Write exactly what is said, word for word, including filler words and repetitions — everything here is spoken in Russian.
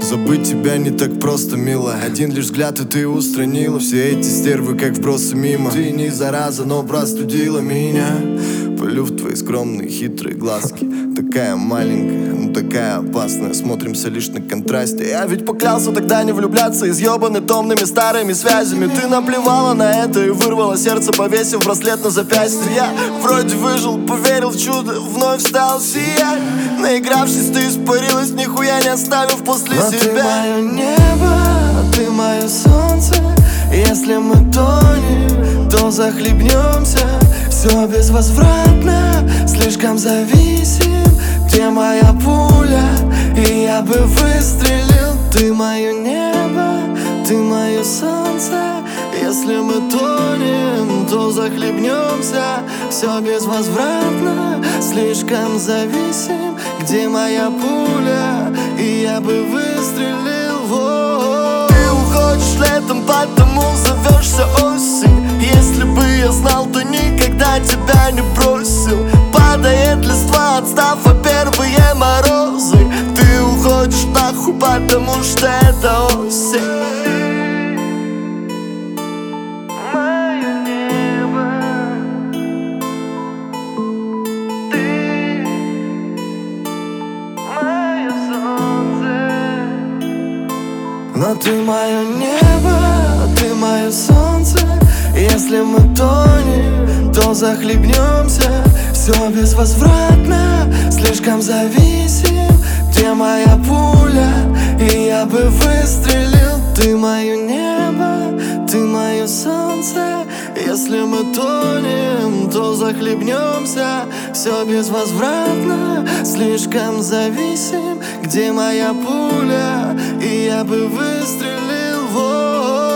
забыть тебя не так просто, милая. Один лишь взгляд, и ты устранила все эти стервы, как вбросы мимо. Ты не зараза, но простудила меня. Пылю в твои скромные хитрые глазки. Такая маленькая, но такая опасная. Смотримся лишь на контрасте. Я ведь поклялся тогда не влюбляться, изъебанный томными старыми связями. Ты наплевала на это и вырвала сердце, повесив браслет на запястье. Я вроде выжил, поверил в чудо, вновь стал сиять. Наигравшись, ты испарилась, нихуя не оставив после но себя. Ты мое небо, ты мое солнце. Если мы тонем, то захлебнемся. Все безвозвратно, слишком зависим. Где моя пуля, и я бы выстрелил. Ты мое небо, ты мое солнце. Если мы тонем, то захлебнемся. Все безвозвратно, слишком зависим. Где моя пуля, и я бы выстрелил. Во-о-о. Ты уходишь летом, потому зовешься осень. Если бы я знал, то никогда тебя не бросил. Падает листва, отстав от первые морозы. Ты уходишь нахуй, потому что это осень. Мое небо, ты мое солнце. Но ты мое небо, ты мое солнце. Если мы тонем, то захлебнемся. Все безвозвратно, слишком зависим. Где моя пуля, и я бы выстрелил. Ты мое небо, ты мое солнце. Если мы тонем, то захлебнемся. Все безвозвратно, слишком зависим. Где моя пуля, и я бы выстрелил. Во-о-о.